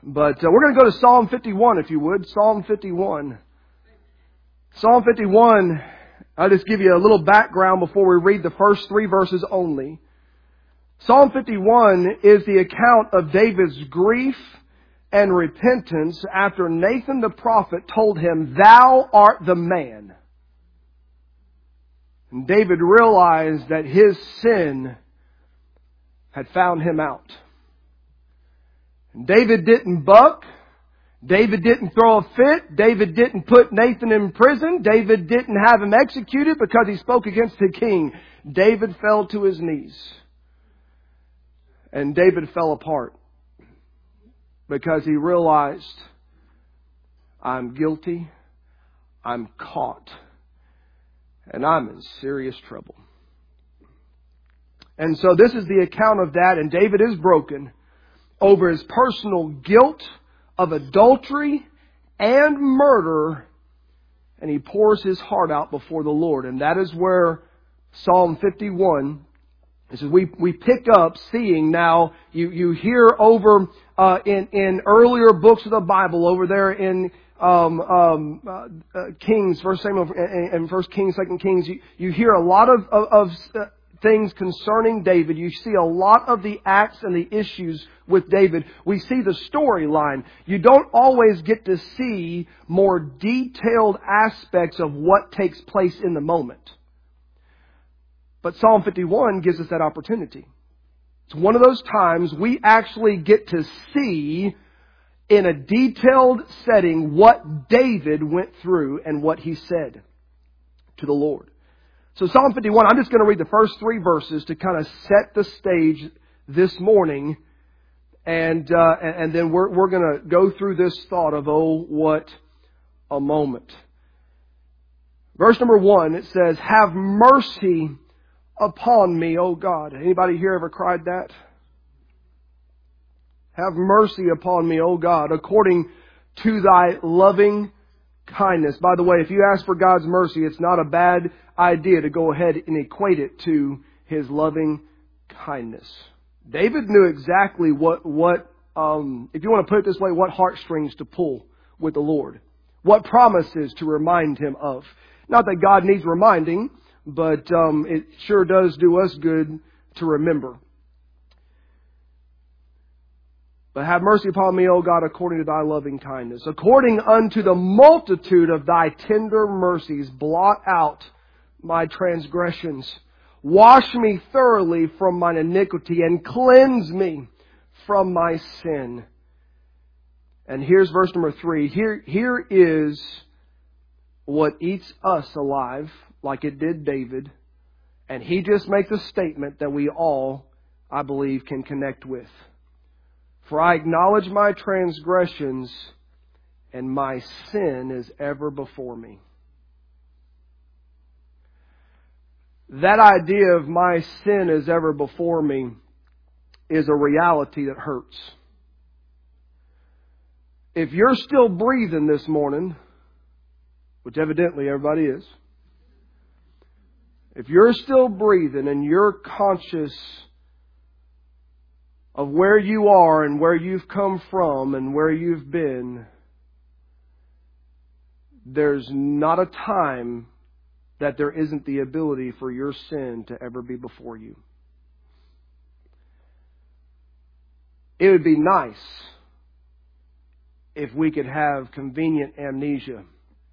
But we're going to go to Psalm 51, if you would. Psalm 51. Psalm 51, I'll just give you a little background before we read the first 3 verses only. Psalm 51 is the account of David's grief and repentance after Nathan the prophet told him, "Thou art the man." And David realized that his sin had found him out. And David didn't buck. David didn't throw a fit. David didn't put Nathan in prison. David didn't have him executed because he spoke against the king. David fell to his knees. And David fell apart because he realized, I'm guilty, I'm caught, and I'm in serious trouble. And so this is the account of that, and David is broken over his personal guilt of adultery and murder, and he pours his heart out before the Lord. And that is where Psalm 51, this is we pick up seeing now, you hear over in earlier books of the Bible, over there in Kings, First Samuel and First Kings, Second Kings, you hear a lot of things concerning David. You see a lot of the acts and the issues with David. We see the storyline. You don't always get to see more detailed aspects of what takes place in the moment. But Psalm 51 gives us that opportunity. It's one of those times we actually get to see in a detailed setting what David went through and what he said to the Lord. So Psalm 51, I'm just going to read the first 3 verses to kind of set the stage this morning. And then we're going to go through this thought of, oh, what a moment. Verse number 1, it says, "Have mercy upon me, O God." Anybody here ever cried that? Have mercy upon me, O God, according to thy loving kindness. By the way, if you ask for God's mercy, it's not a bad idea to go ahead and equate it to His loving kindness. David knew exactly what if you want to put it this way, what heartstrings to pull with the Lord. What promises to remind him of. Not that God needs reminding, but it sure does do us good to remember. But have mercy upon me, O God, according to thy loving kindness. According unto the multitude of thy tender mercies, blot out my transgressions. Wash me thoroughly from mine iniquity and cleanse me from my sin. And here's verse number 3. Here is what eats us alive, like it did David. And he just makes a statement that we all, I believe, can connect with. For I acknowledge my transgressions, and my sin is ever before me. That idea of my sin is ever before me is a reality that hurts. If you're still breathing this morning, which evidently everybody is, if you're still breathing and you're conscious of where you are and where you've come from and where you've been, there's not a time that there isn't the ability for your sin to ever be before you. It would be nice if we could have convenient amnesia.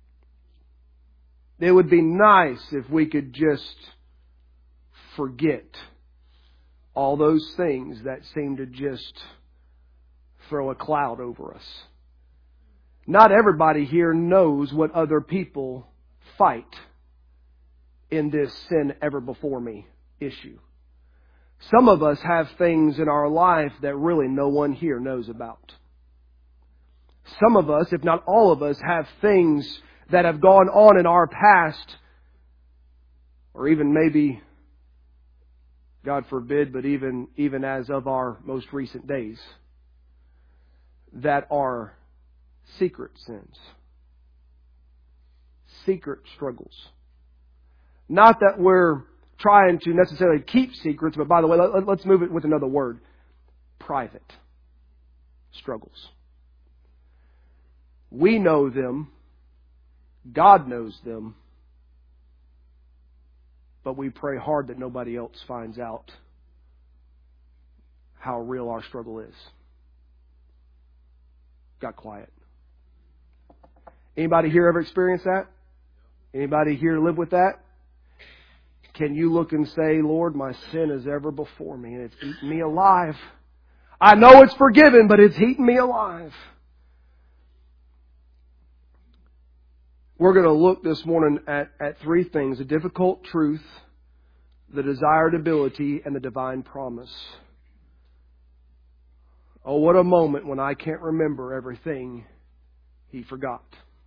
It would be nice if we could just forget all those things that seem to just throw a cloud over us. Not everybody here knows what other people fight in this sin ever before me issue. Some of us have things in our life that really no one here knows about. Some of us, if not all of us, have things that have gone on in our past, or even maybe, God forbid, but even as of our most recent days, that are secret sins. Secret struggles. Not that we're trying to necessarily keep secrets, but by the way, let's move it with another word. Private struggles. We know them. God knows them. But we pray hard that nobody else finds out how real our struggle is. Got quiet. Anybody here ever experienced that? Anybody here live with that? Can you look and say, Lord, my sin is ever before me and it's eating me alive. I know it's forgiven, but it's eating me alive. We're going to look this morning at three things: the difficult truth, the desired ability, and the divine promise. Oh, what a moment when I can't remember everything He forgot.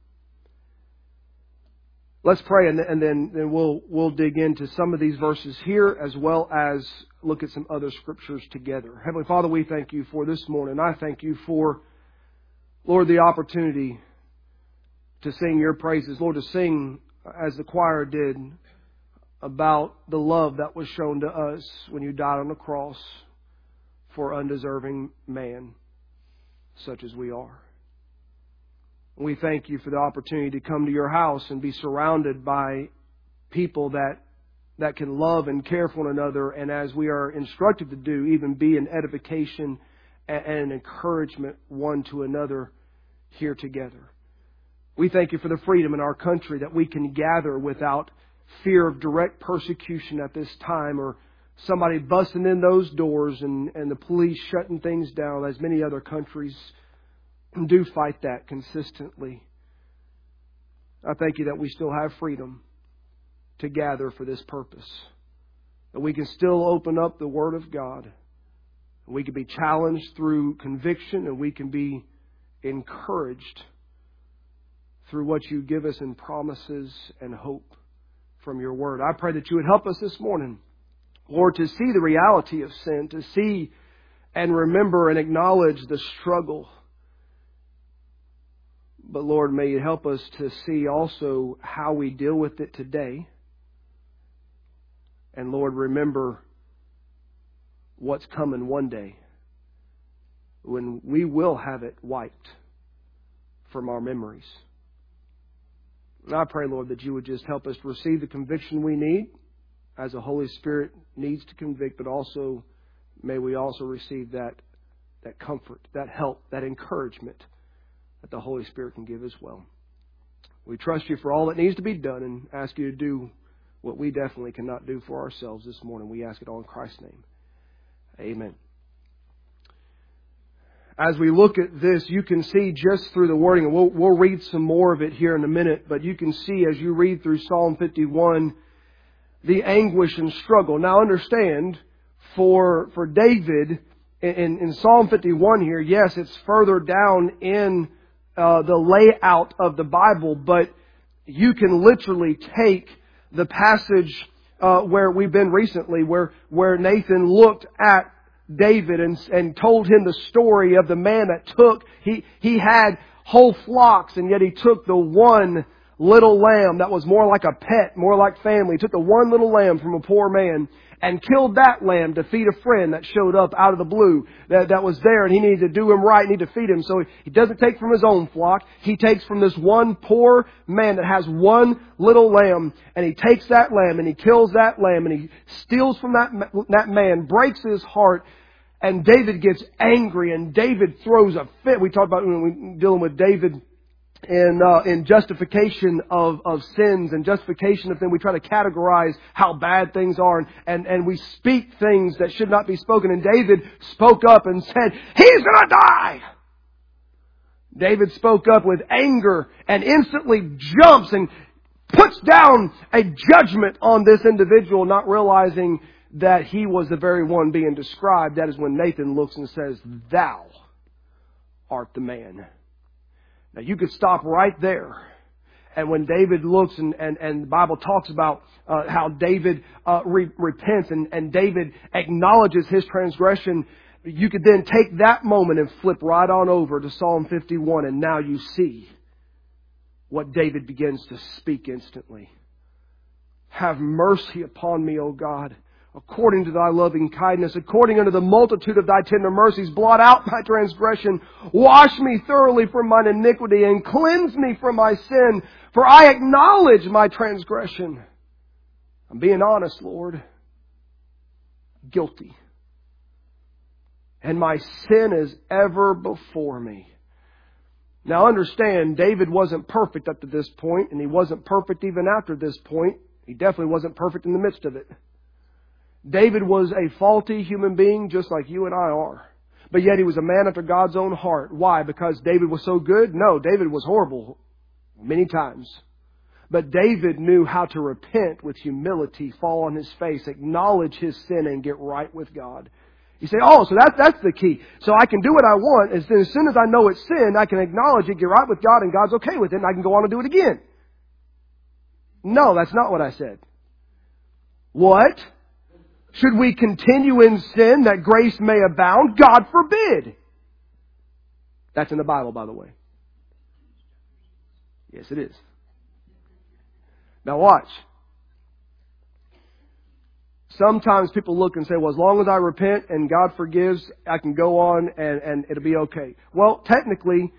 Let's pray, and then we'll dig into some of these verses here, as well as look at some other scriptures together. Heavenly Father, we thank You for this morning. I thank You for, Lord, the opportunity to sing Your praises. Lord, to sing, as the choir did, about the love that was shown to us when You died on the cross for undeserving man, such as we are. We thank You for the opportunity to come to Your house and be surrounded by people that can love and care for one another, and as we are instructed to do, even be an edification and an encouragement one to another here together. We thank You for the freedom in our country that we can gather without fear of direct persecution at this time, or somebody busting in those doors and the police shutting things down, as many other countries do fight that consistently. I thank You that we still have freedom to gather for this purpose. That we can still open up the Word of God. We can be challenged through conviction, and we can be encouraged through what You give us in promises and hope from Your Word. I pray that You would help us this morning, Lord, to see the reality of sin, to see and remember and acknowledge the struggle. But Lord, may You help us to see also how we deal with it today. And Lord, remember what's coming one day when we will have it wiped from our memories. And I pray, Lord, that You would just help us to receive the conviction we need, as the Holy Spirit needs to convict, but also may we also receive that comfort, that help, that encouragement that the Holy Spirit can give as well. We trust You for all that needs to be done and ask You to do what we definitely cannot do for ourselves this morning. We ask it all in Christ's name. Amen. As we look at this, you can see just through the wording, and we'll read some more of it here in a minute, but you can see as you read through Psalm 51, the anguish and struggle. Now understand, for David, in Psalm 51 here, yes, it's further down in the layout of the Bible, but you can literally take the passage where we've been recently, where Nathan looked at David and told him the story of the man that he had whole flocks, and yet he took the one little lamb that was more like a pet, more like family. He took the one little lamb from a poor man and killed that lamb to feed a friend that showed up out of the blue that was there, and he needed to do him right, needed to feed him. So he doesn't take from his own flock. He takes from this one poor man that has one little lamb, and he takes that lamb and he kills that lamb and he steals from that man, breaks his heart, and David gets angry and David throws a fit. We talked about when we dealing with David in justification of sins and justification of things. We try to categorize how bad things are, and we speak things that should not be spoken. And David spoke up and said, "He's going to die!" David spoke up with anger and instantly jumps and puts down a judgment on this individual, not realizing that he was the very one being described. That is when Nathan looks and says, "Thou art the man." Now you could stop right there. And when David looks and the Bible talks about how David repents and David acknowledges his transgression, you could then take that moment and flip right on over to Psalm 51, and now you see what David begins to speak instantly. "Have mercy upon me, O God, according to thy loving kindness, according unto the multitude of thy tender mercies, blot out my transgression. Wash me thoroughly from mine iniquity and cleanse me from my sin. For I acknowledge my transgression. I'm being honest, Lord. Guilty. And my sin is ever before me. Now understand, David wasn't perfect up to this point, and he wasn't perfect even after this point. He definitely wasn't perfect in the midst of it. David was a faulty human being just like you and I are. But yet he was a man after God's own heart. Why? Because David was so good? No, David was horrible many times. But David knew how to repent with humility, fall on his face, acknowledge his sin, and get right with God. You say, oh, so that's the key. So I can do what I want. As soon as I know it's sin, I can acknowledge it, get right with God, and God's okay with it, and I can go on and do it again. No, that's not what I said. What? Should we continue in sin that grace may abound? God forbid. That's in the Bible, by the way. Yes, it is. Now watch. Sometimes people look and say, well, as long as I repent and God forgives, I can go on and it'll be okay. Well, technically,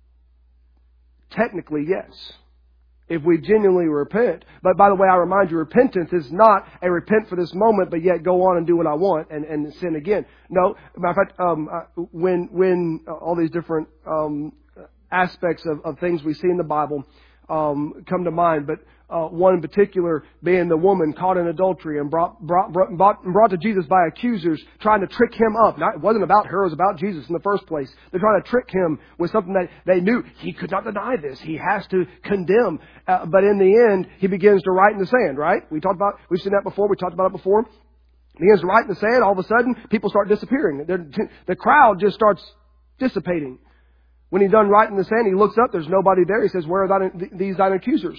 yes. If we genuinely repent. But by the way, I remind you, repentance is not a repent for this moment, but yet go on and do what I want and sin again. No, matter of fact, when all these different aspects of things we see in the Bible come to mind, but one in particular being the woman caught in adultery and brought to Jesus by accusers, trying to trick him up. Now, it wasn't about her, it was about Jesus in the first place. They're trying to trick him with something that they knew he could not deny this. He has to condemn. But in the end, he begins to write in the sand, right? We've seen that before. We talked about it before. He begins to write in the sand. All of a sudden, people start disappearing. The crowd just starts dissipating. When he's done writing in the sand, he looks up. There's nobody there. He says, where are these thine accusers?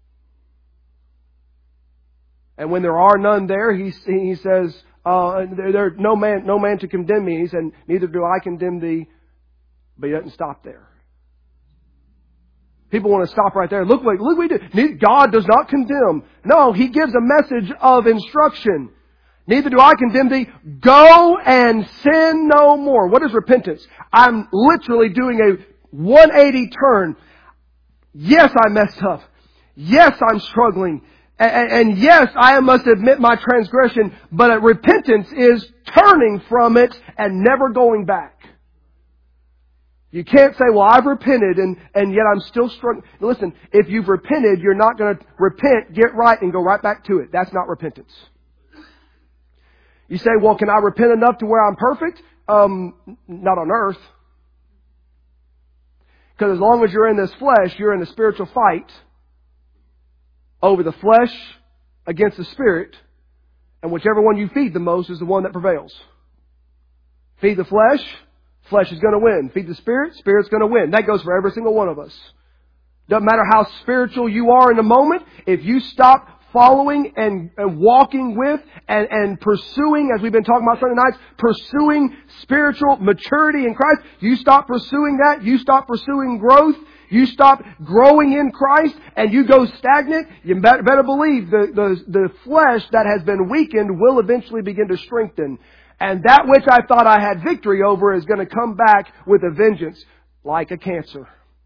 And when there are none there, he says, there's no man to condemn me. He said, neither do I condemn thee. But he doesn't stop there. People want to stop right there. Look what we do. God does not condemn. No, He gives a message of instruction. Neither do I condemn thee. Go and sin no more. What is repentance? I'm literally doing a 180 turn. Yes, I messed up. Yes, I'm struggling. And yes, I must admit my transgression. But repentance is turning from it and never going back. You can't say, well, I've repented and yet I'm still struggling. Listen, if you've repented, you're not going to repent, get right, and go right back to it. That's not repentance. You say, well, can I repent enough to where I'm perfect? Not on earth. Because as long as you're in this flesh, you're in a spiritual fight over the flesh against the spirit. And whichever one you feed the most is the one that prevails. Feed the flesh, flesh is going to win. Feed the spirit, spirit's going to win. That goes for every single one of us. Doesn't matter how spiritual you are in a moment, if you stop following and walking with and pursuing, as we've been talking about Sunday nights, pursuing spiritual maturity in Christ. You stop pursuing that. You stop pursuing growth. You stop growing in Christ and you go stagnant. You better believe the flesh that has been weakened will eventually begin to strengthen. And that which I thought I had victory over is going to come back with a vengeance like a cancer.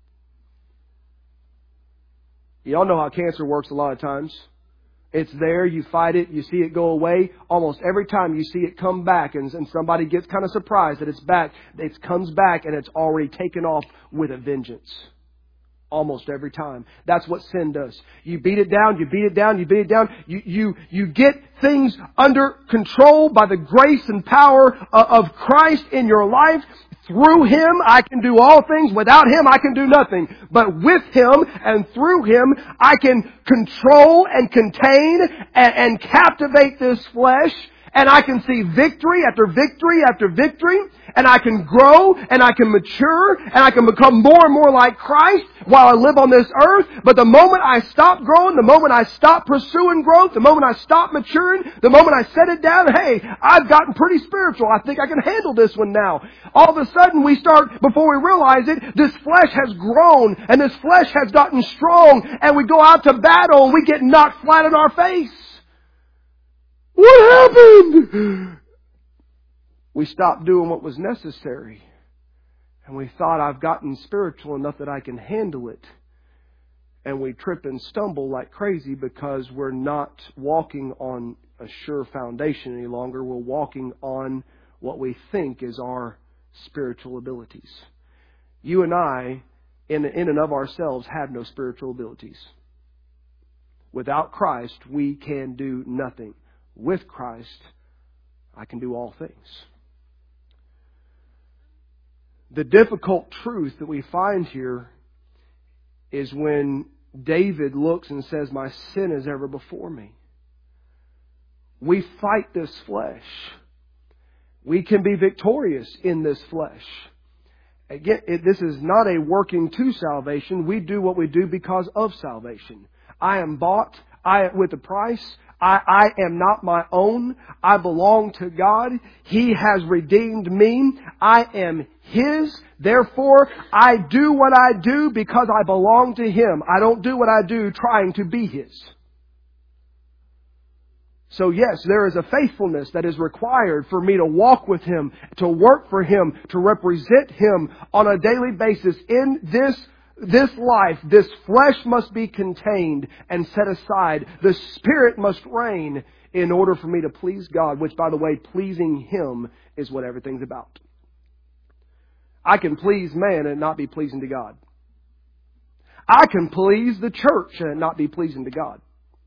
You all know how cancer works a lot of times. It's there, you fight it, you see it go away. Almost every time you see it come back and somebody gets kind of surprised that it's back, it comes back and it's already taken off with a vengeance. Almost every time. That's what sin does. You beat it down, you beat it down, you beat it down. You get things under control by the grace and power of Christ in your life. Through Him, I can do all things. Without Him, I can do nothing. But with Him and through Him, I can control and contain and captivate this flesh. And I can see victory after victory after victory. And I can grow and I can mature and I can become more and more like Christ while I live on this earth. But the moment I stop growing, the moment I stop pursuing growth, the moment I stop maturing, the moment I set it down, hey, I've gotten pretty spiritual. I think I can handle this one now. All of a sudden we start, before we realize it, this flesh has grown and this flesh has gotten strong and we go out to battle and we get knocked flat in our face. What happened? We stopped doing what was necessary. And we thought, I've gotten spiritual enough that I can handle it. And we trip and stumble like crazy because we're not walking on a sure foundation any longer. We're walking on what we think is our spiritual abilities. You and I, in and of ourselves, have no spiritual abilities. Without Christ, we can do nothing. With Christ, I can do all things. The difficult truth that we find here is when David looks and says, my sin is ever before me. We fight this flesh. We can be victorious in this flesh. Again, this is not a working to salvation. We do what we do because of salvation. I am bought with a price. I am not my own. I belong to God. He has redeemed me. I am His. Therefore, I do what I do because I belong to Him. I don't do what I do trying to be His. So yes, there is a faithfulness that is required for me to walk with Him, to work for Him, to represent Him on a daily basis. In this life, this flesh must be contained and set aside. The Spirit must reign in order for me to please God, which, by the way, pleasing Him is what everything's about. I can please man and not be pleasing to God. I can please the church and not be pleasing to God.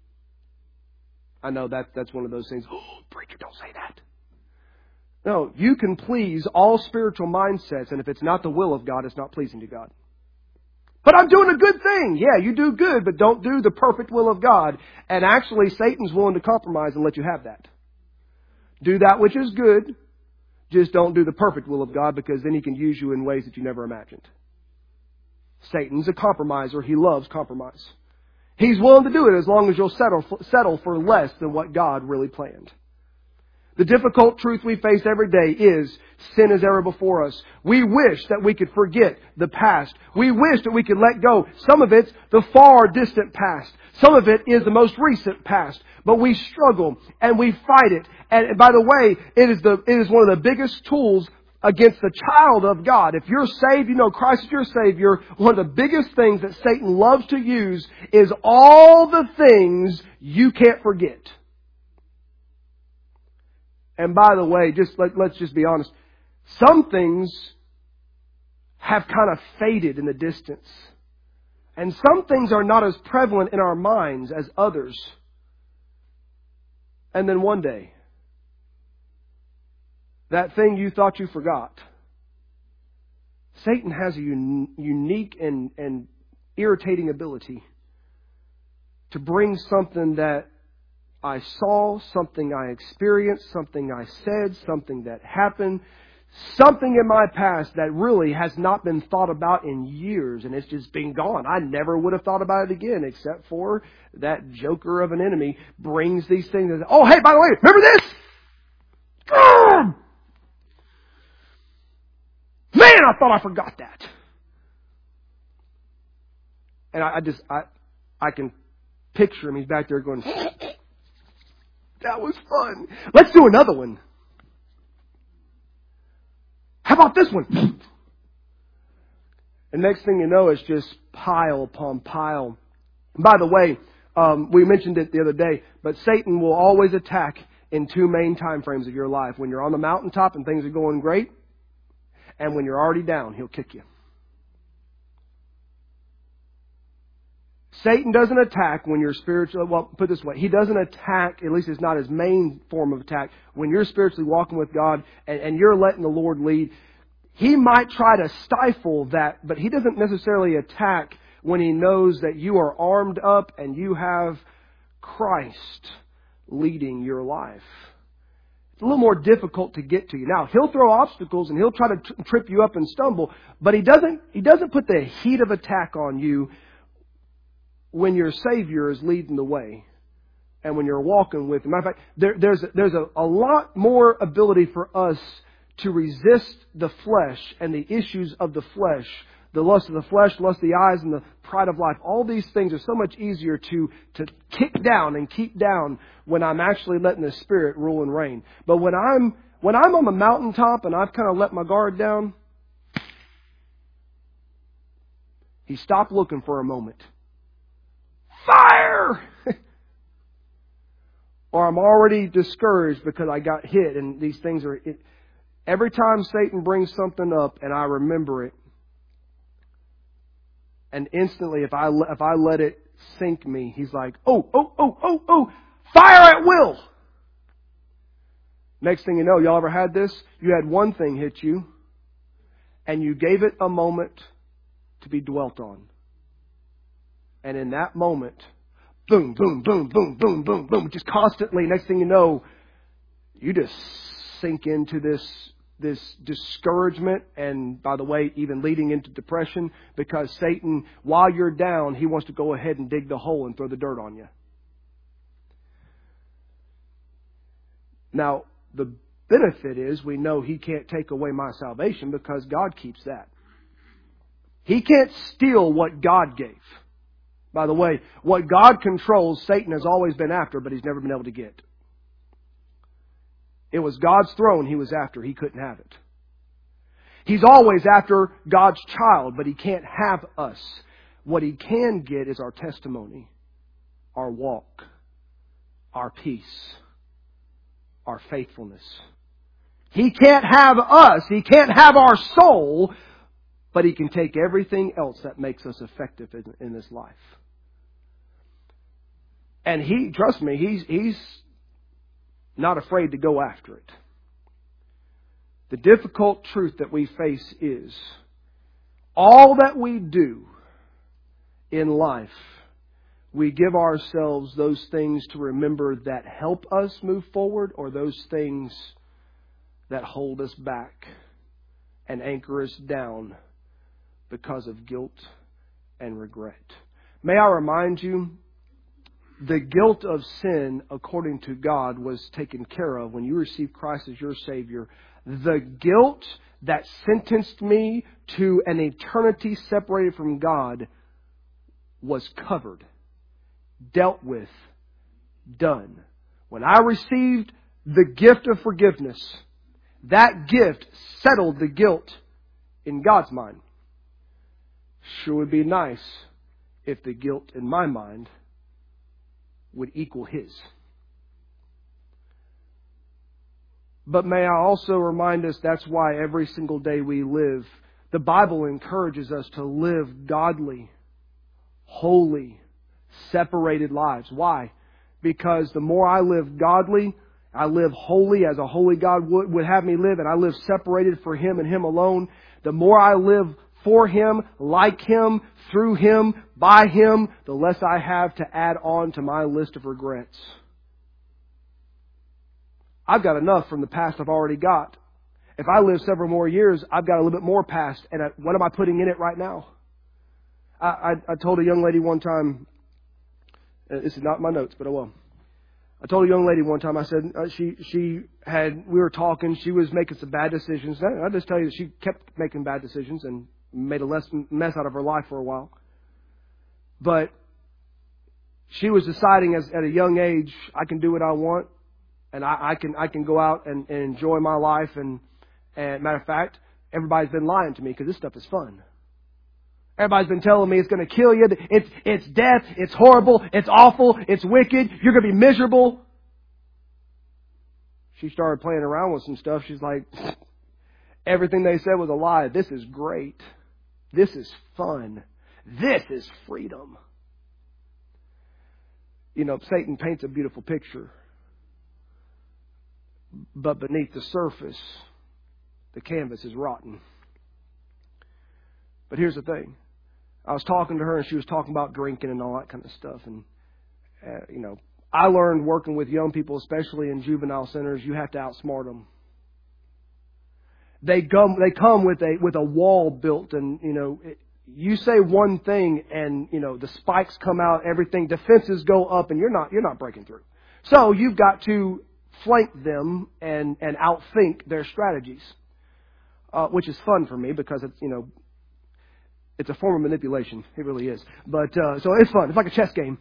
I know that's one of those things. Oh, preacher, don't say that. No, you can please all spiritual mindsets, and if it's not the will of God, it's not pleasing to God. But I'm doing a good thing. Yeah, you do good, but don't do the perfect will of God. And actually, Satan's willing to compromise and let you have that. Do that which is good. Just don't do the perfect will of God, because then he can use you in ways that you never imagined. Satan's a compromiser. He loves compromise. He's willing to do it as long as you'll settle for less than what God really planned. The difficult truth we face every day is sin is ever before us. We wish that we could forget the past. We wish that we could let go. Some of it's the far distant past. Some of it is the most recent past. But we struggle and we fight it. And by the way, it is one of the biggest tools against the child of God. If you're saved, you know Christ is your Savior. One of the biggest things that Satan loves to use is all the things you can't forget. And by the way, let's just be honest. Some things have kind of faded in the distance. And some things are not as prevalent in our minds as others. And then one day, that thing you thought you forgot. Satan has a unique and irritating ability to bring something that I saw, something I experienced, something I said, something that happened, something in my past that really has not been thought about in years, and it's just been gone. I never would have thought about it again, except for that joker of an enemy brings these things. Oh, hey, by the way, remember this? Man, I thought I forgot that. And I can picture him. He's back there going, that was fun. Let's do another one. How about this one? And next thing you know, it's just pile upon pile. And by the way, we mentioned it the other day, but Satan will always attack in two main time frames of your life. When you're on the mountaintop and things are going great, and when you're already down, he'll kick you. Satan doesn't attack when you're spiritually, well, put it this way, he doesn't attack, at least it's not his main form of attack, when you're spiritually walking with God and you're letting the Lord lead. He might try to stifle that, but he doesn't necessarily attack when he knows that you are armed up and you have Christ leading your life. It's a little more difficult to get to you. Now, he'll throw obstacles and he'll try to trip you up and stumble, but he doesn't put the heat of attack on you when your Savior is leading the way and when you're walking with Him. Matter of fact, there's a lot more ability for us to resist the flesh and the issues of the flesh the lust of the flesh, lust of the eyes, and the pride of life. All these things are so much easier to kick down and keep down when I'm actually letting the Spirit rule and reign. But when I'm on the mountaintop and I've kind of let my guard down, He stopped looking for a moment. Fire! Or I'm already discouraged because I got hit, and these things are... Every time Satan brings something up and I remember it, and instantly if I let it sink me, he's like, oh, fire at will! Next thing you know, y'all ever had this? You had one thing hit you, and you gave it a moment to be dwelt on. And in that moment, boom, boom, boom, boom, boom, boom, boom, just constantly, next thing you know, you just sink into this discouragement, and by the way, even leading into depression, because Satan, while you're down, he wants to go ahead and dig the hole and throw the dirt on you. Now, the benefit is we know he can't take away my salvation because God keeps that. He can't steal what God gave. By the way, what God controls, Satan has always been after, but he's never been able to get. It was God's throne he was after. He couldn't have it. He's always after God's child, but he can't have us. What he can get is our testimony, our walk, our peace, our faithfulness. He can't have us. He can't have our soul, but he can take everything else that makes us effective in this life. And trust me, he's not afraid to go after it. The difficult truth that we face is all that we do in life, we give ourselves those things to remember that help us move forward, or those things that hold us back and anchor us down because of guilt and regret. May I remind you, the guilt of sin, according to God, was taken care of when you received Christ as your Savior. The guilt that sentenced me to an eternity separated from God was covered, dealt with, done. When I received the gift of forgiveness, that gift settled the guilt in God's mind. Sure would be nice if the guilt in my mind would equal His. But may I also remind us that's why every single day we live, the Bible encourages us to live godly, holy, separated lives. Why? Because the more I live godly, I live holy as a holy God would have me live, and I live separated for Him and Him alone, the more I live for Him, like Him, through Him, by Him, the less I have to add on to my list of regrets. I've got enough from the past I've already got. If I live several more years, I've got a little bit more past. And what am I putting in it right now? I told a young lady one time, this is not in my notes, but I will. I told a young lady one time, I said, we were talking, she was making some bad decisions. I'll just tell you that she kept making bad decisions and made a mess out of her life for a while. But she was deciding at a young age, I can do what I want, and I can go out and enjoy my life. And matter of fact, everybody's been lying to me because this stuff is fun. Everybody's been telling me it's going to kill you. It's death. It's horrible. It's awful. It's wicked. You're going to be miserable. She started playing around with some stuff. She's like, everything they said was a lie. This is great. This is fun. This is freedom. You know, Satan paints a beautiful picture. But beneath the surface, the canvas is rotten. But here's the thing. I was talking to her, and she was talking about drinking and all that kind of stuff. And, I learned working with young people, especially in juvenile centers, you have to outsmart them. They come with a wall built, and, you say one thing and, the spikes come out, everything, defenses go up, and you're not breaking through. So you've got to flank them and outthink their strategies, which is fun for me because it's, It's a form of manipulation. It really is. But, so it's fun. It's like a chess game.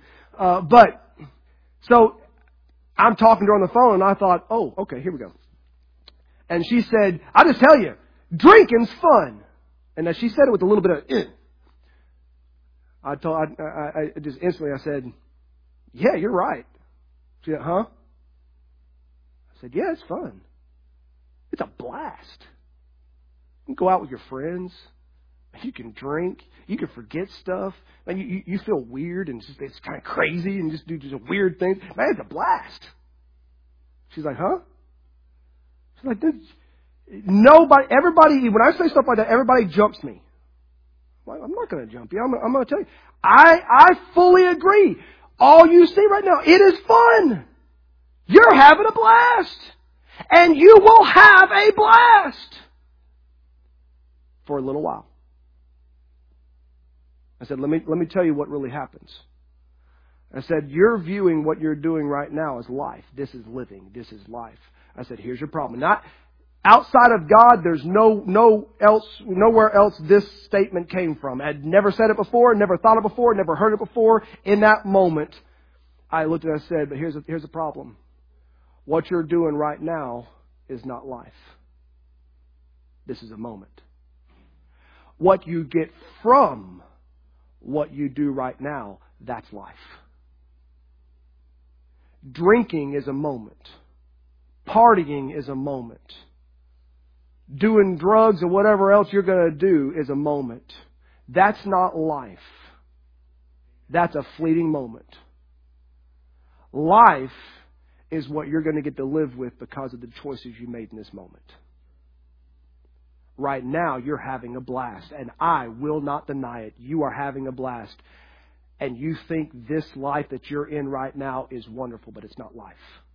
So I'm talking to her on the phone and I thought, oh, okay, here we go. And she said, I just tell you, drinking's fun. And as she said it with a little bit of, I just instantly I said, yeah, you're right. She said, huh? I said, yeah, it's fun. It's a blast. You can go out with your friends. You can drink. You can forget stuff. And you feel weird and it's kind of crazy and just do just weird things. Man, it's a blast. She's like, huh? She's like, everybody, when I say stuff like that, everybody jumps me. Well, I'm not going to jump you. I'm going to tell you. I fully agree. All you see right now, it is fun. You're having a blast. And you will have a blast. For a little while. I said, let me tell you what really happens. I said, you're viewing what you're doing right now as life. This is living. This is life. I said, here's your problem. Not outside of God, there's nowhere else this statement came from. I had never said it before, never thought it before, never heard it before. In that moment, I looked at it and I said, but here's the problem. What you're doing right now is not life. This is a moment. What you get from what you do right now, that's life. Drinking is a moment. Partying is a moment. Doing drugs or whatever else you're going to do is a moment. That's not life. That's a fleeting moment. Life is what you're going to get to live with because of the choices you made in this moment. Right now, you're having a blast, and I will not deny it. You are having a blast, and you think this life that you're in right now is wonderful, but it's not life.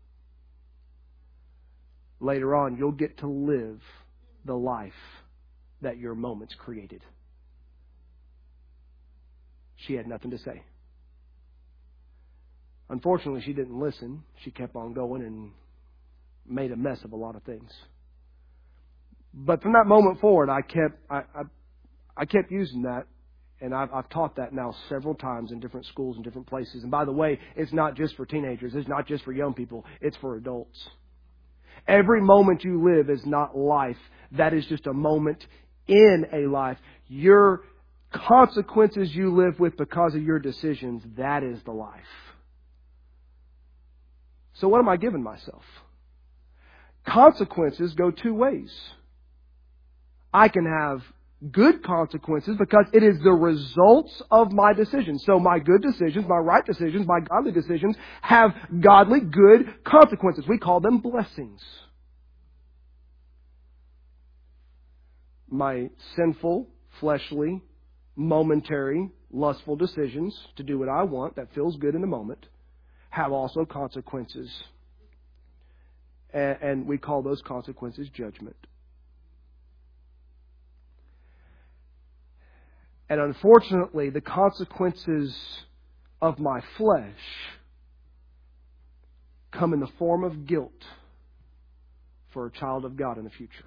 Later on, you'll get to live the life that your moments created. She had nothing to say. Unfortunately, she didn't listen. She kept on going and made a mess of a lot of things. But from that moment forward, I kept using that, and I've taught that now several times in different schools and different places. And by the way, it's not just for teenagers. It's not just for young people. It's for adults. Every moment you live is not life. That is just a moment in a life. Your consequences you live with because of your decisions, that is the life. So what am I giving myself? Consequences go two ways. I can have good consequences because it is the results of my decisions. So my good decisions, my right decisions, my godly decisions have godly, good consequences. We call them blessings. My sinful, fleshly, momentary, lustful decisions to do what I want that feels good in the moment have also consequences. And we call those consequences judgment. And unfortunately, the consequences of my flesh come in the form of guilt for a child of God in the future.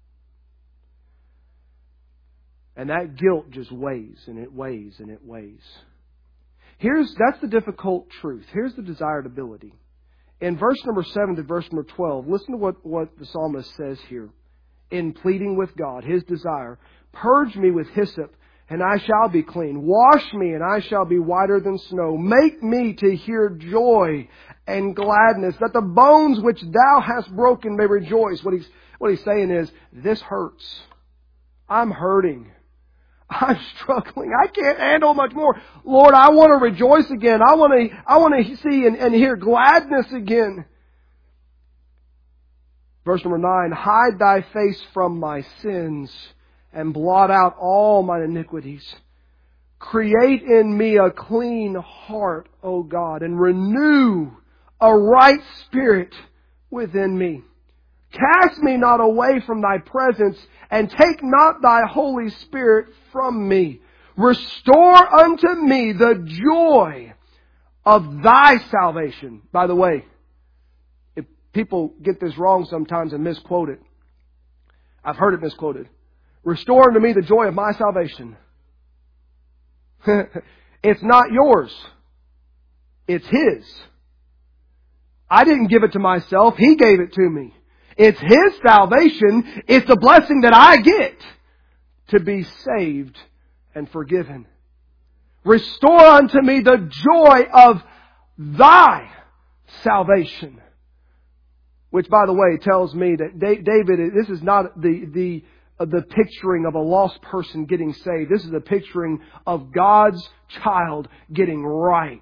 And that guilt just weighs and it weighs and it weighs. That's the difficult truth. Here's the desired ability. In verse number 7 to verse number 12, listen to what the psalmist says here. In pleading with God, his desire, purge me with hyssop, and I shall be clean. Wash me, and I shall be whiter than snow. Make me to hear joy and gladness, that the bones which thou hast broken may rejoice. What he's saying is, this hurts. I'm hurting. I'm struggling. I can't handle much more. Lord, I want to rejoice again. I want to see and hear gladness again. Verse number 9, hide thy face from my sins and blot out all mine iniquities. Create in me a clean heart, O God, and renew a right spirit within me. Cast me not away from thy presence, and take not thy Holy Spirit from me. Restore unto me the joy of thy salvation. By the way, if people get this wrong sometimes and misquote it, I've heard it misquoted. Restore unto me the joy of my salvation. It's not yours. It's His. I didn't give it to myself. He gave it to me. It's His salvation. It's a blessing that I get to be saved and forgiven. Restore unto me the joy of Thy salvation. Which, by the way, tells me that David, this is not the picturing of a lost person getting saved. This is a picturing of God's child getting right.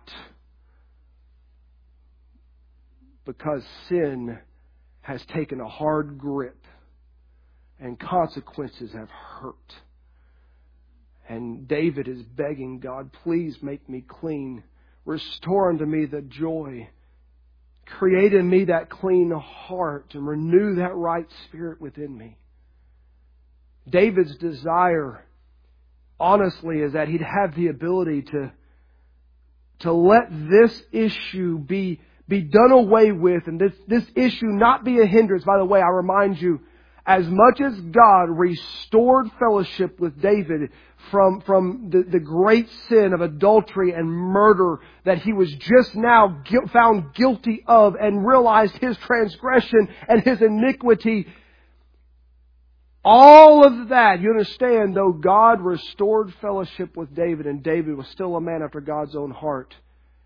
Because sin has taken a hard grip and consequences have hurt. And David is begging God, please make me clean. Restore unto me the joy. Create in me that clean heart and renew that right spirit within me. David's desire, honestly, is that he'd have the ability to let this issue be done away with, and this issue not be a hindrance. By the way, I remind you, as much as God restored fellowship with David from the great sin of adultery and murder that he was just now found guilty of and realized his transgression and his iniquity, all of that, you understand, though God restored fellowship with David and David was still a man after God's own heart,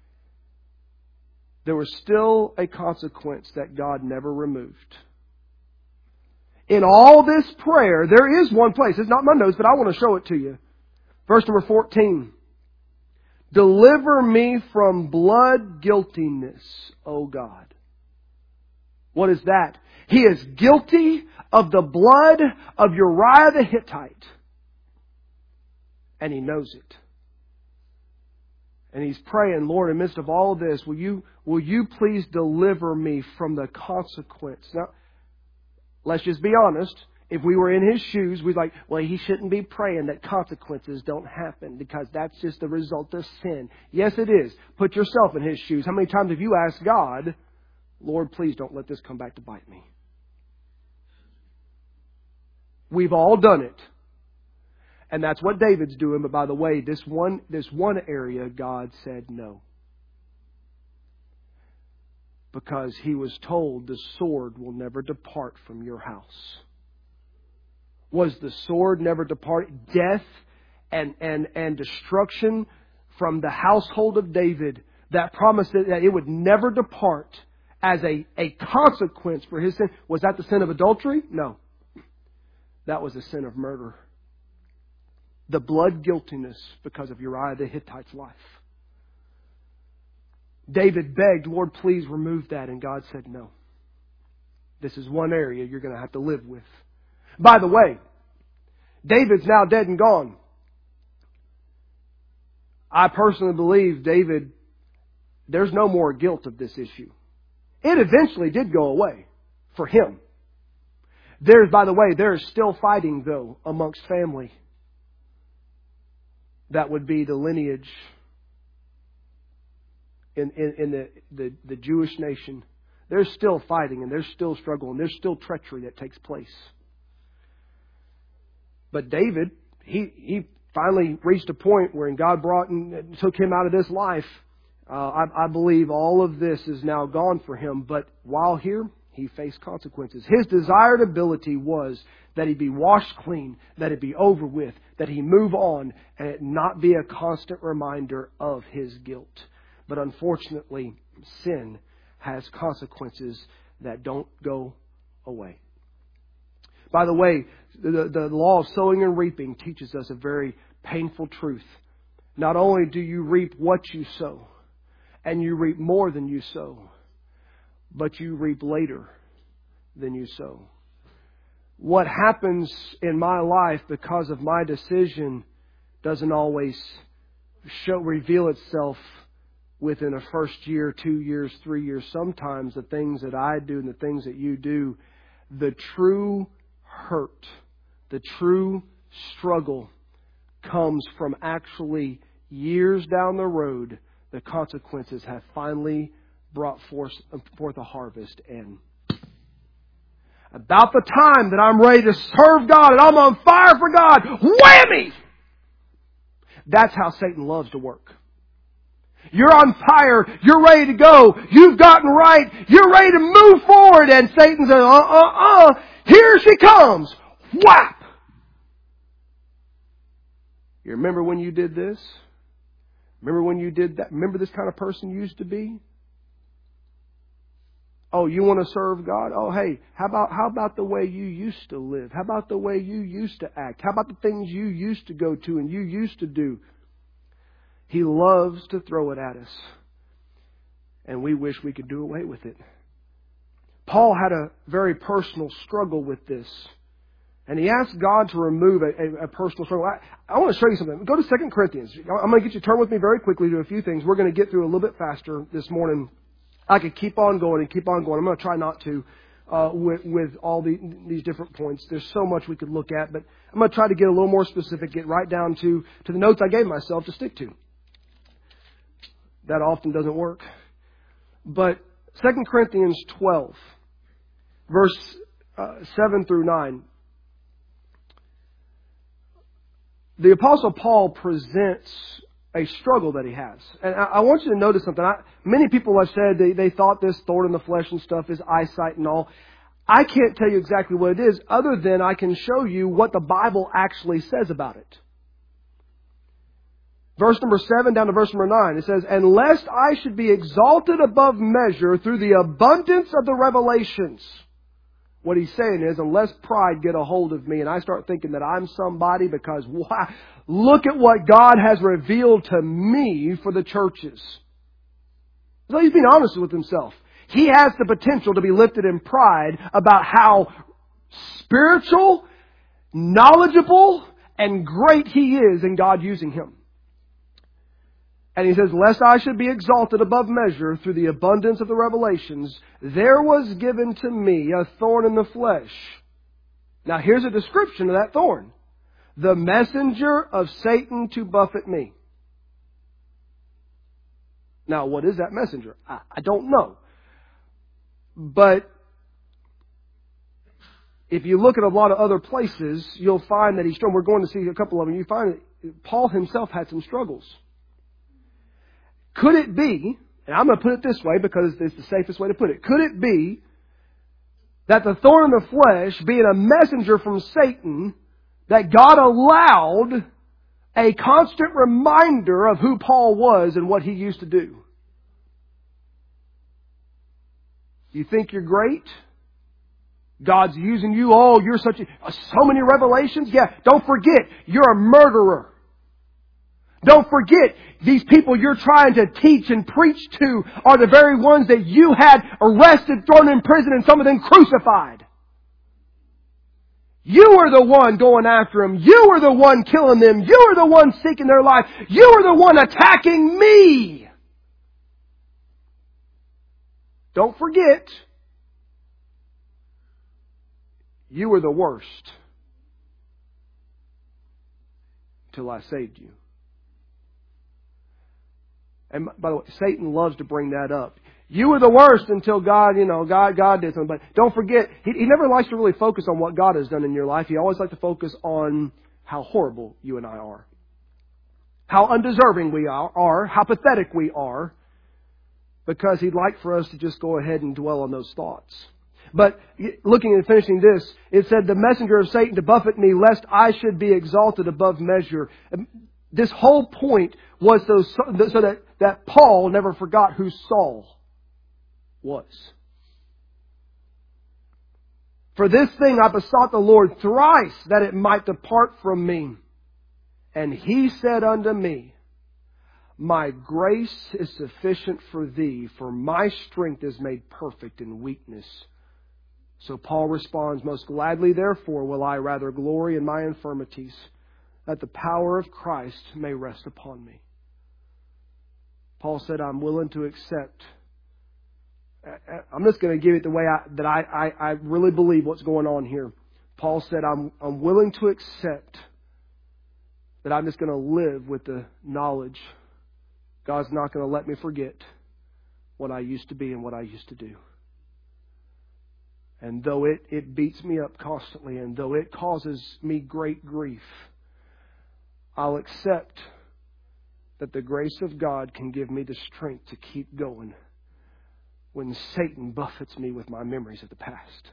there was still a consequence that God never removed. In all this prayer, there is one place. It's not my notes, but I want to show it to you. Verse number 14. Deliver me from blood guiltiness, O God. What is that? He is guilty of the blood of Uriah the Hittite. And he knows it. And he's praying, Lord, in the midst of all of this, will you please deliver me from the consequence? Now, let's just be honest. If we were in his shoes, we'd like, well, he shouldn't be praying that consequences don't happen because that's just the result of sin. Yes, it is. Put yourself in his shoes. How many times have you asked God, Lord, please don't let this come back to bite me? We've all done it. And that's what David's doing. But by the way, this one area, God said no. Because he was told the sword will never depart from your house. Was the sword never depart? Death and destruction from the household of David. That promise that it would never depart as a consequence for his sin. Was that the sin of adultery? No. That was the sin of murder. The blood guiltiness because of Uriah the Hittite's life. David begged, Lord, please remove that. And God said, no. This is one area you're going to have to live with. By the way, David's now dead and gone. I personally believe David, there's no more guilt of this issue. It eventually did go away for him. By the way, there's still fighting, though, amongst family. That would be the lineage in the Jewish nation. There's still fighting and there's still struggle and there's still treachery that takes place. But David, he finally reached a point where God brought and took him out of this life. I believe all of this is now gone for him. But while here, he faced consequences. His desired ability was that he be washed clean, that it be over with, that he move on, and it not be a constant reminder of his guilt. But unfortunately, sin has consequences that don't go away. By the way, the law of sowing and reaping teaches us a very painful truth. Not only do you reap what you sow, and you reap more than you sow, but you reap later than you sow. What happens in my life because of my decision doesn't always reveal itself within a first year, 2 years, 3 years. Sometimes the things that I do and the things that you do, the true hurt, the true struggle comes from actually years down the road. The consequences have finally brought forth a harvest. And about the time that I'm ready to serve God and I'm on fire for God, whammy! That's how Satan loves to work. You're on fire. You're ready to go. You've gotten right. You're ready to move forward. And Satan says, here she comes. Whap! You remember when you did this? Remember when you did that? Remember this kind of person you used to be? Oh, you want to serve God? Oh, hey, how about the way you used to live? How about the way you used to act? How about the things you used to go to and you used to do? He loves to throw it at us. And we wish we could do away with it. Paul had a very personal struggle with this. And he asked God to remove a personal struggle. I want to show you something. Go to 2 Corinthians. I'm going to get you to turn with me very quickly to a few things. We're going to get through a little bit faster this morning. I could keep on going and keep on going. I'm going to try not to with all these different points. There's so much we could look at. But I'm going to try to get a little more specific, get right down to the notes I gave myself to stick to. That often doesn't work. But 2 Corinthians 12, verse 7 through 9. The Apostle Paul presents a struggle that he has. And I want you to notice something. Many people have said they thought this thorn in the flesh and stuff is eyesight and all. I can't tell you exactly what it is other than I can show you what the Bible actually says about it. Verse number 7 down to verse number 9. It says, "And lest I should be exalted above measure through the abundance of the revelations." What he's saying is, unless pride get a hold of me and I start thinking that I'm somebody because, wow, look at what God has revealed to me for the churches. So he's being honest with himself. He has the potential to be lifted in pride about how spiritual, knowledgeable, and great he is in God using him. And he says, "Lest I should be exalted above measure through the abundance of the revelations, there was given to me a thorn in the flesh." Now here's a description of that thorn. "The messenger of Satan to buffet me." Now what is that messenger? I don't know. But if you look at a lot of other places, you'll find that he's strong. We're going to see a couple of them. You find that Paul himself had some struggles. Could it be, and I'm going to put it this way because it's the safest way to put it, could it be that the thorn in the flesh, being a messenger from Satan, that God allowed a constant reminder of who Paul was and what he used to do? You think you're great? God's using you. Oh, you're so many revelations. Yeah, don't forget, you're a murderer. Don't forget, these people you're trying to teach and preach to are the very ones that you had arrested, thrown in prison, and some of them crucified. You were the one going after them. You were the one killing them. You were the one seeking their life. You were the one attacking me. Don't forget, you were the worst till I saved you. And by the way, Satan loves to bring that up. You were the worst until God did something. But don't forget, he never likes to really focus on what God has done in your life. He always likes to focus on how horrible you and I are. How undeserving we are. How pathetic we are. Because he'd like for us to just go ahead and dwell on those thoughts. But looking and finishing this, it said, "The messenger of Satan to buffet me, lest I should be exalted above measure." This whole point was so that Paul never forgot who Saul was. "For this thing I besought the Lord thrice, that it might depart from me. And he said unto me, My grace is sufficient for thee, for my strength is made perfect in weakness." So Paul responds, "Most gladly, therefore, will I rather glory in my infirmities, that the power of Christ may rest upon me." Paul said, "I'm willing to accept." I'm just going to give it the way I really believe what's going on here. Paul said, I'm willing to accept that I'm just going to live with the knowledge God's not going to let me forget what I used to be and what I used to do. And though it beats me up constantly, and though it causes me great grief, I'll accept that the grace of God can give me the strength to keep going when Satan buffets me with my memories of the past.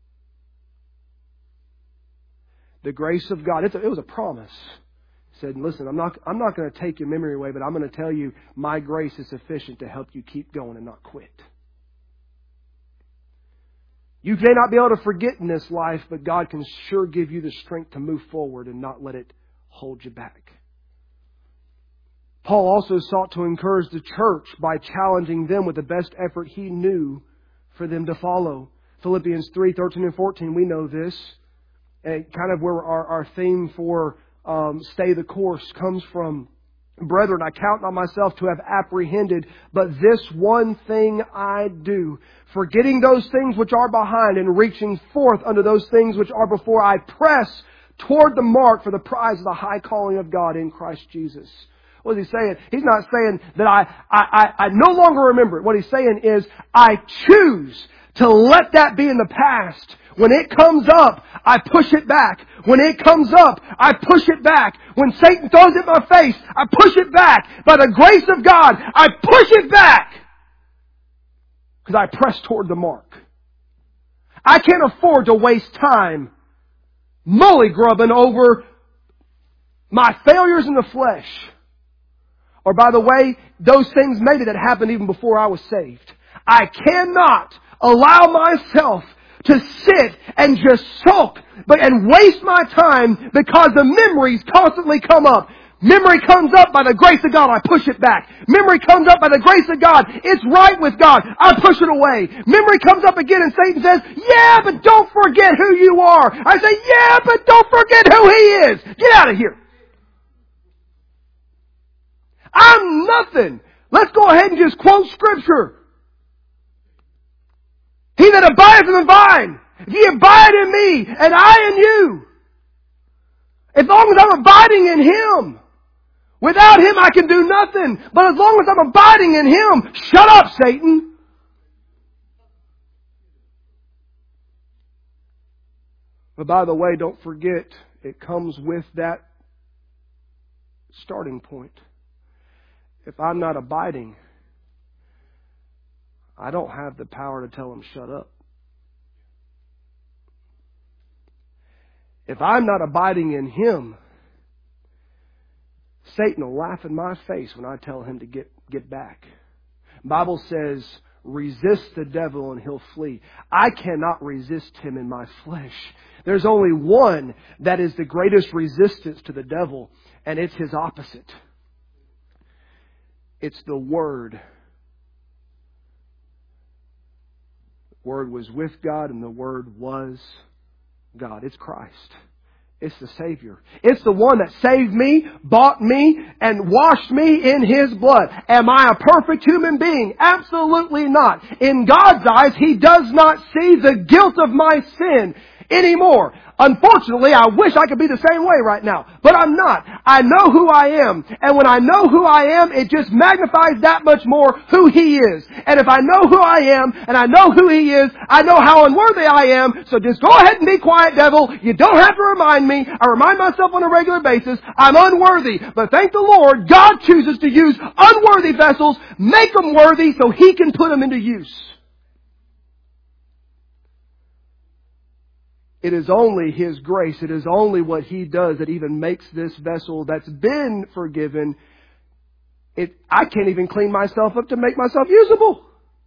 The grace of God, it was a promise. He said, listen, I'm not going to take your memory away, but I'm going to tell you my grace is sufficient to help you keep going and not quit. You may not be able to forget in this life, but God can sure give you the strength to move forward and not let it hold you back. Paul also sought to encourage the church by challenging them with the best effort he knew for them to follow. Philippians 3:13 and 14, we know this. And kind of where our theme for Stay the Course comes from. Brethren, I count not myself to have apprehended, but this one thing I do, forgetting those things which are behind and reaching forth unto those things which are before, I press toward the mark for the prize of the high calling of God in Christ Jesus. What is he saying? He's not saying that I no longer remember it. What he's saying is, I choose to let that be in the past. When it comes up, I push it back. When it comes up, I push it back. When Satan throws it in my face, I push it back. By the grace of God, I push it back. Because I press toward the mark. I can't afford to waste time mully-grubbing over my failures in the flesh. Or by the way, those things maybe that happened even before I was saved. I cannot allow myself to sit and just sulk and waste my time because the memories constantly come up. Memory comes up by the grace of God, I push it back. Memory comes up by the grace of God, it's right with God, I push it away. Memory comes up again and Satan says, yeah, but don't forget who you are. I say, yeah, but don't forget who He is. Get out of here. I'm nothing. Let's go ahead and just quote Scripture. He that abideth in the vine, if ye abide in me, and I in you. As long as I'm abiding in Him. Without Him I can do nothing. But as long as I'm abiding in Him, shut up, Satan. But by the way, don't forget, it comes with that starting point. If I'm not abiding, I don't have the power to tell him shut up. If I'm not abiding in Him, Satan will laugh in my face when I tell him to get back. The Bible says, resist the devil and he'll flee. I cannot resist him in my flesh. There's only one that is the greatest resistance to the devil, and it's his opposite. It's the Word. The Word was with God and the Word was God. It's Christ. It's the Savior. It's the one that saved me, bought me, and washed me in His blood. Am I a perfect human being? Absolutely not. In God's eyes, He does not see the guilt of my sin anymore. Unfortunately, I wish I could be the same way right now. But I'm not. I know who I am. And when I know who I am, it just magnifies that much more who He is. And if I know who I am, and I know who He is, I know how unworthy I am. So just go ahead and be quiet, devil. You don't have to remind me. I remind myself on a regular basis. I'm unworthy. But thank the Lord, God chooses to use unworthy vessels, make them worthy so He can put them into use. It is only His grace, it is only what He does that even makes this vessel that's been forgiven. I can't even clean myself up to make myself usable.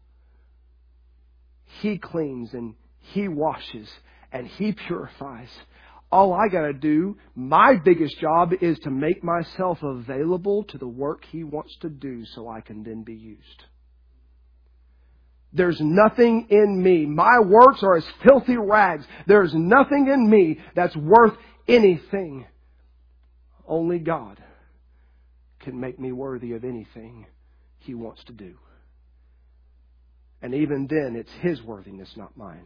He cleans and He washes and He purifies. All I got to do, my biggest job, is to make myself available to the work He wants to do so I can then be used. There's nothing in me. My works are as filthy rags. There's nothing in me that's worth anything. Only God can make me worthy of anything He wants to do. And even then, it's His worthiness, not mine.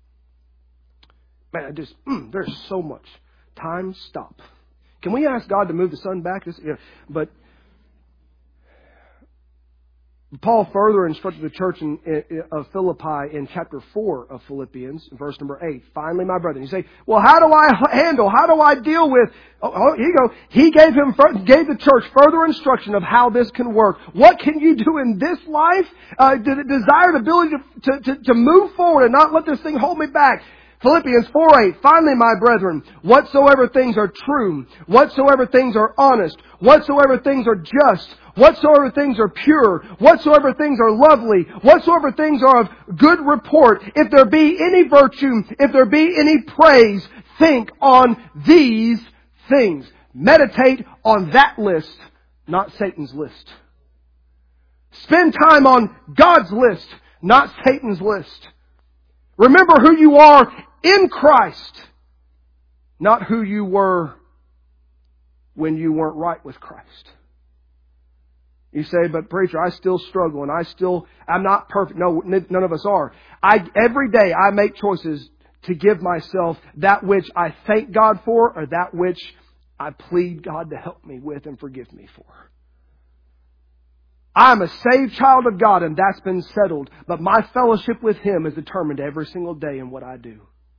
Man, there's so much. Time, stop. Can we ask God to move the sun back? But Paul further instructed the church of Philippi in chapter 4 of Philippians, verse number 8. Finally, my brethren. You say, well, how do I deal with... Here you go. He gave the church further instruction of how this can work. What can you do in this life? The desired ability to move forward and not let this thing hold me back. Philippians 4:8. Finally, my brethren, whatsoever things are true, whatsoever things are honest, whatsoever things are just, whatsoever things are pure, whatsoever things are lovely, whatsoever things are of good report, if there be any virtue, if there be any praise, think on these things. Meditate on that list, not Satan's list. Spend time on God's list, not Satan's list. Remember who you are in Christ, not who you were when you weren't right with Christ. You say, but preacher, I still struggle and I'm not perfect. No, none of us are. Every day I make choices to give myself that which I thank God for or that which I plead God to help me with and forgive me for. I'm a saved child of God and that's been settled. But my fellowship with Him is determined every single day in what I do.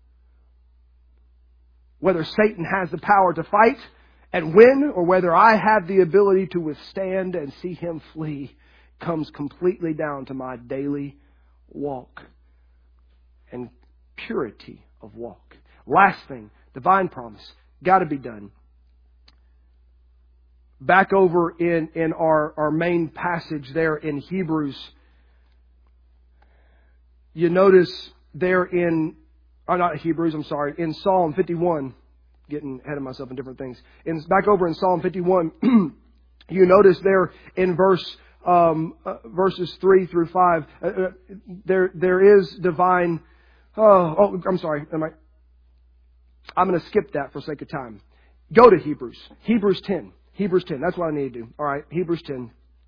Whether Satan has the power to fight and win or whether I have the ability to withstand and see him flee comes completely down to my daily walk and purity of walk. Last thing, divine promise. Got to be done. Back over in our main passage there in Hebrews, you notice there in Psalm 51, getting ahead of myself in different things. Back over in Psalm 51, you notice there in verses 3 through 5, there is divine. I'm sorry. I'm going to skip that for sake of time. Go to Hebrews. Hebrews 10. That's what I need to do. All right. Hebrews 10.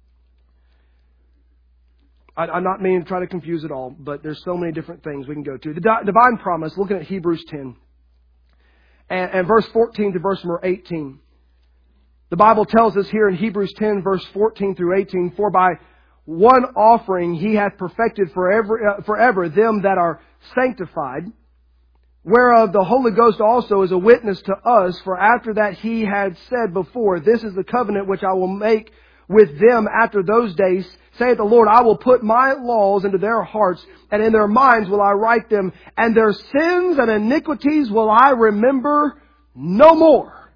I'm not meaning to try to confuse it all, but there's so many different things we can go to. The divine promise, looking at Hebrews 10 and verse 14 to verse number 18. The Bible tells us here in Hebrews 10 verse 14 through 18, for by one offering He hath perfected forever them that are sanctified, whereof the Holy Ghost also is a witness to us. For after that He had said before, this is the covenant which I will make with them after those days, saith the Lord, I will put my laws into their hearts, and in their minds will I write them, and their sins and iniquities will I remember no more.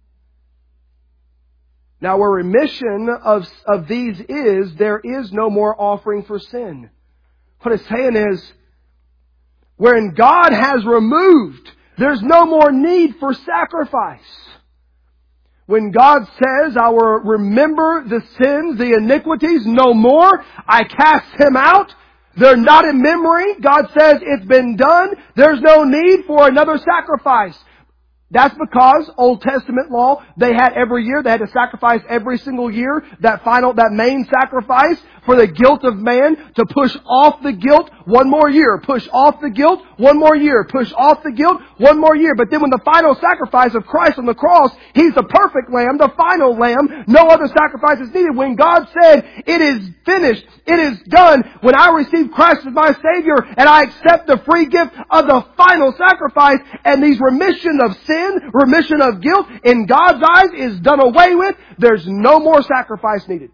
Now where remission of these is, there is no more offering for sin. What it's saying is, wherein God has removed, there's no more need for sacrifice. When God says, I will remember the sins, the iniquities no more, I cast them out. They're not in memory. God says it's been done. There's no need for another sacrifice. That's because Old Testament law, they had every year, they had to sacrifice every single year, that main sacrifice for the guilt of man, to push off the guilt one more year, push off the guilt one more year, push off the guilt one more year. But then when the final sacrifice of Christ on the cross, He's the perfect lamb, the final lamb, no other sacrifice is needed. When God said, it is finished, it is done, when I receive Christ as my Savior and I accept the free gift of the final sacrifice, and these remission of sin, remission of guilt in God's eyes is done away with, there's no more sacrifice needed.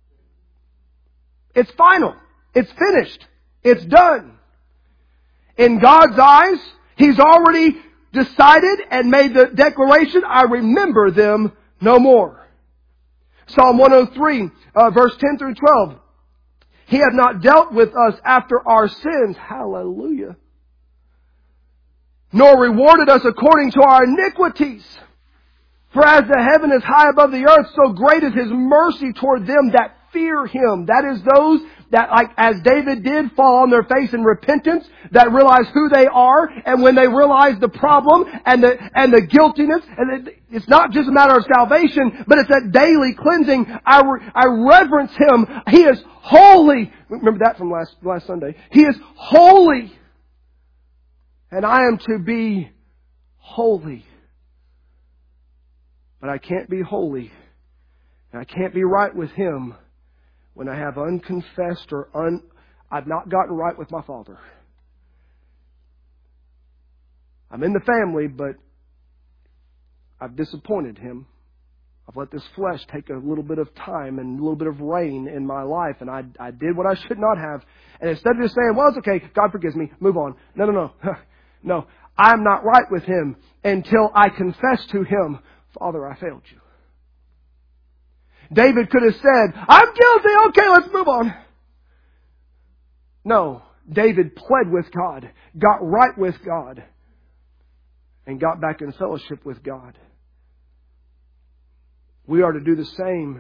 It's final. It's finished. It's done. In God's eyes, He's already decided and made the declaration, I remember them no more. Psalm 103, verse 10 through 12. He hath not dealt with us after our sins. Hallelujah. Nor rewarded us according to our iniquities. For as the heaven is high above the earth, so great is His mercy toward them that fear Him. That is those that, like as David did, fall on their face in repentance, that realize who they are, and when they realize the problem and the guiltiness, and it's not just a matter of salvation, but it's that daily cleansing. I reverence Him. He is holy. Remember that from last Sunday. He is holy, and I am to be holy. But I can't be holy, and I can't be right with Him when I have unconfessed or I've not gotten right with my Father. I'm in the family, but I've disappointed Him. I've let this flesh take a little bit of time and a little bit of reign in my life, and I did what I should not have. And instead of just saying, well, it's okay, God forgives me, move on. No. No, I'm not right with Him until I confess to Him, Father, I failed You. David could have said, I'm guilty, okay, let's move on. No, David pled with God, got right with God, and got back in fellowship with God. We are to do the same.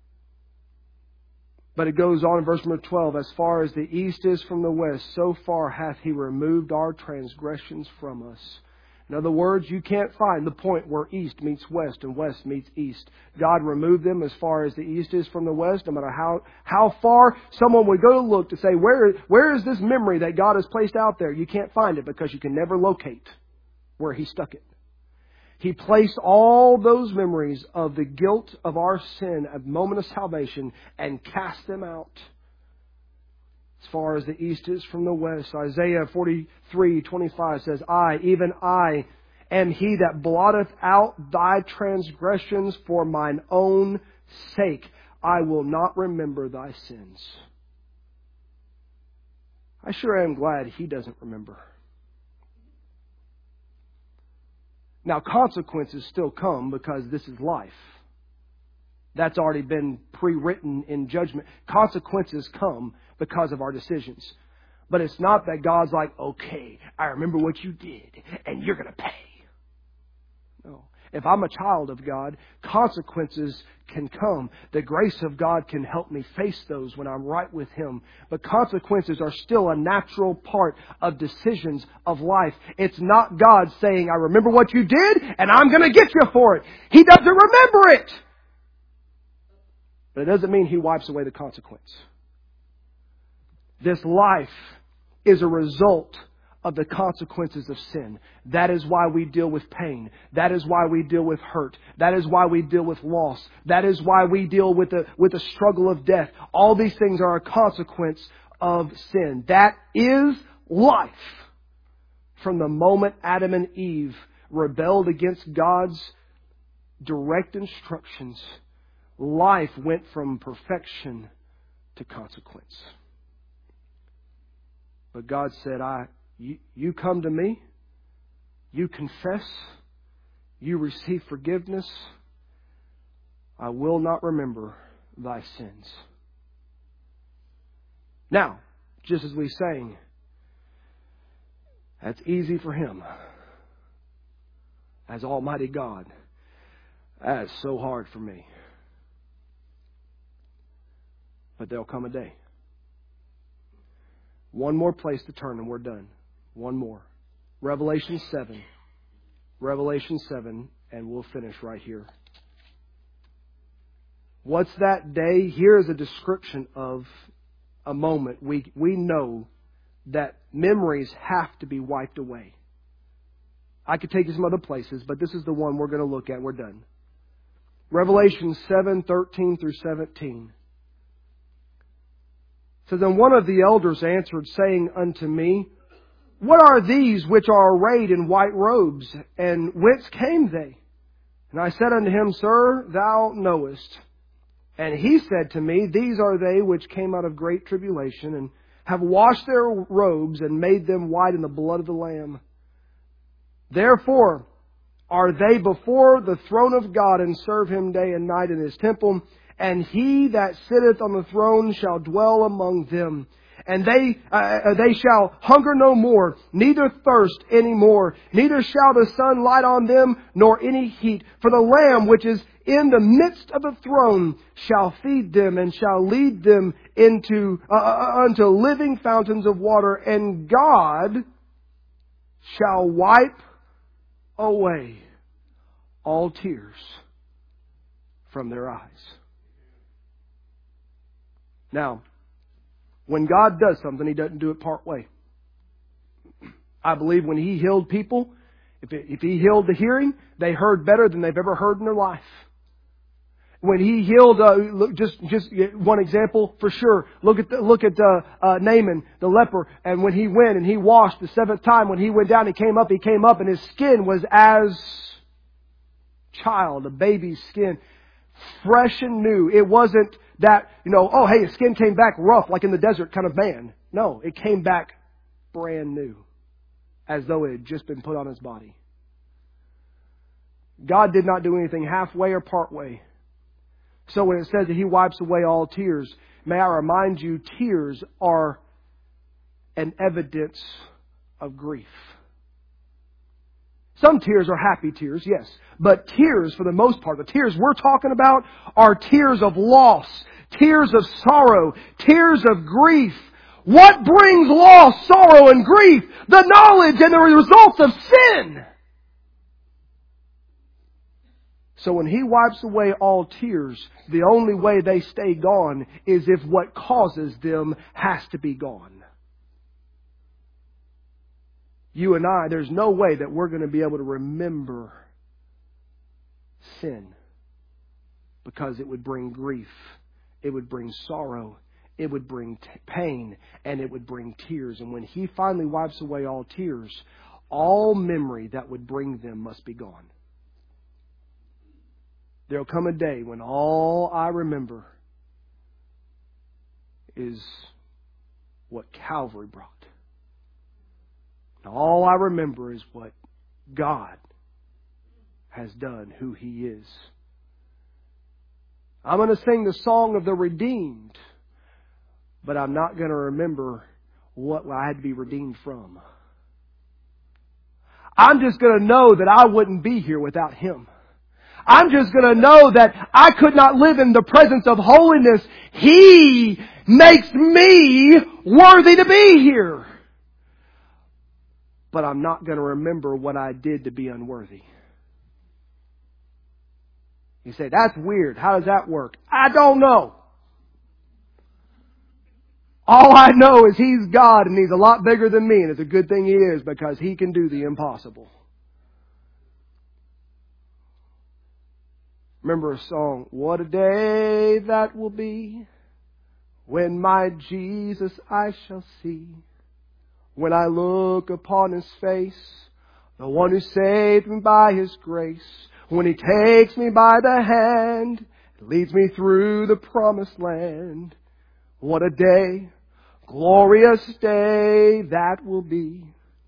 But it goes on in verse number 12, as far as the east is from the west, so far hath He removed our transgressions from us. In other words, you can't find the point where east meets west and west meets east. God removed them as far as the east is from the west. No matter how far someone would go to look to say, where is this memory that God has placed out there? You can't find it because you can never locate where He stuck it. He placed all those memories of the guilt of our sin at the moment of salvation and cast them out. As far as the east is from the west, Isaiah 43:25 says, I, even I, am He that blotteth out thy transgressions for mine own sake. I will not remember thy sins. I sure am glad He doesn't remember. Now, consequences still come because this is life. That's already been pre-written in judgment. Consequences come because of our decisions. But it's not that God's like, okay, I remember what you did, and you're going to pay. No. If I'm a child of God, consequences can come. The grace of God can help me face those when I'm right with Him. But consequences are still a natural part of decisions of life. It's not God saying, I remember what you did, and I'm going to get you for it. He doesn't remember it. But it doesn't mean He wipes away the consequence. This life is a result of the consequences of sin. That is why we deal with pain. That is why we deal with hurt. That is why we deal with loss. That is why we deal with the struggle of death. All these things are a consequence of sin. That is life. From the moment Adam and Eve rebelled against God's direct instructions, life went from perfection to consequence. But God said, You come to me, you confess, you receive forgiveness, I will not remember thy sins. Now, just as we sang, that's easy for Him. As Almighty God, that is so hard for me. But there'll come a day. One more place to turn and we're done. One more. Revelation 7. Revelation 7, and we'll finish right here. What's that day? Here is a description of a moment. We know that memories have to be wiped away. I could take you some other places, but this is the one we're going to look at. We're done. Revelation 7:13 through 17. So then one of the elders answered, saying unto me, What are these which are arrayed in white robes, and whence came they? And I said unto him, Sir, thou knowest. And he said to me, These are they which came out of great tribulation, and have washed their robes, and made them white in the blood of the Lamb. Therefore are they before the throne of God, and serve Him day and night in His temple. And He that sitteth on the throne shall dwell among them. And they shall hunger no more, neither thirst any more, neither shall the sun light on them, nor any heat. For the Lamb which is in the midst of the throne shall feed them, and shall lead them into unto living fountains of water. And God shall wipe away all tears from their eyes. Now, when God does something, He doesn't do it part way. I believe when He healed people, if He healed the hearing, they heard better than they've ever heard in their life. When He healed, just one example for sure. Look at Naaman, the leper, and when he went and he washed the seventh time, when he went down, he came up, and his skin was as a baby's skin, fresh and new. It wasn't that, oh hey, his skin came back rough like in the desert kind of man. No, it came back brand new, as though it had just been put on his body. God did not do anything halfway or partway. So when it says that He wipes away all tears, may I remind you, tears are an evidence of grief. Some tears are happy tears, yes. But tears, for the most part, the tears we're talking about are tears of loss, tears of sorrow, tears of grief. What brings loss, sorrow, and grief? The knowledge and the results of sin. So when He wipes away all tears, the only way they stay gone is if what causes them has to be gone. You and I, there's no way that we're going to be able to remember sin, because it would bring grief, it would bring sorrow, it would bring pain, and it would bring tears. And when He finally wipes away all tears, all memory that would bring them must be gone. There'll come a day when all I remember is what Calvary brought. And all I remember is what God has done, who He is. I'm going to sing the song of the redeemed, but I'm not going to remember what I had to be redeemed from. I'm just going to know that I wouldn't be here without Him. I'm just going to know that I could not live in the presence of holiness. He makes me worthy to be here. But I'm not going to remember what I did to be unworthy. You say, that's weird. How does that work? I don't know. All I know is He's God and He's a lot bigger than me. And it's a good thing He is, because He can do the impossible. Remember a song, what a day that will be, when my Jesus I shall see. When I look upon His face, the one who saved me by His grace. When He takes me by the hand, and leads me through the promised land. What a day, glorious day that will be.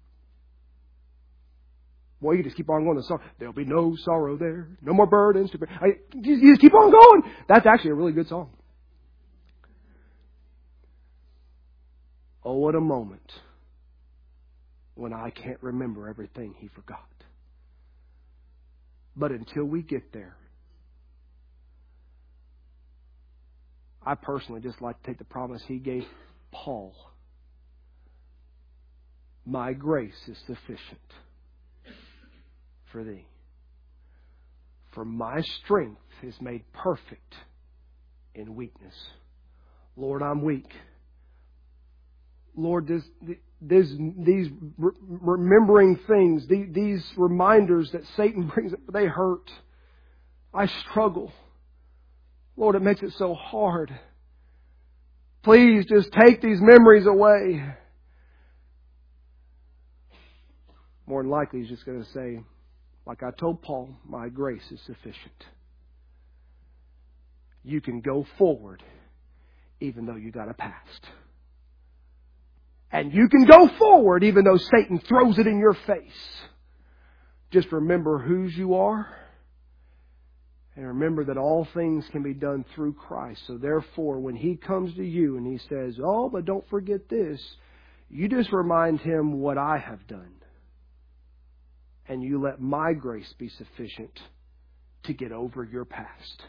Boy, you just keep on going to the song. There'll be no sorrow there. No more burdens to bear. You just keep on going. That's actually a really good song. Oh, what a moment when I can't remember everything He forgot. But until we get there, I personally just like to take the promise He gave Paul. My grace is sufficient for thee. For my strength is made perfect in weakness. Lord, I'm weak. Lord, these remembering things, these reminders that Satan brings up, they hurt. I struggle. Lord, it makes it so hard. Please just take these memories away. More than likely, He's just going to say, like I told Paul, my grace is sufficient. You can go forward even though you got a past. And you can go forward even though Satan throws it in your face. Just remember whose you are. And remember that all things can be done through Christ. So therefore, when He comes to you and He says, oh, but don't forget this, you just remind Him what I have done. And you let my grace be sufficient to get over your past.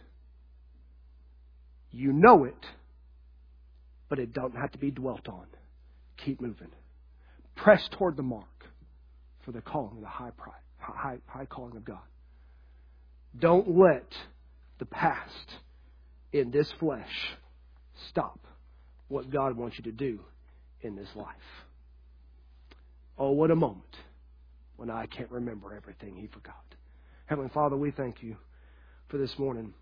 You know it, but it don't have to be dwelt on. Keep moving. Press toward the mark for the calling of the high calling of God. Don't let the past in this flesh stop what God wants you to do in this life. Oh, what a moment when I can't remember everything He forgot. Heavenly Father, we thank You for this morning.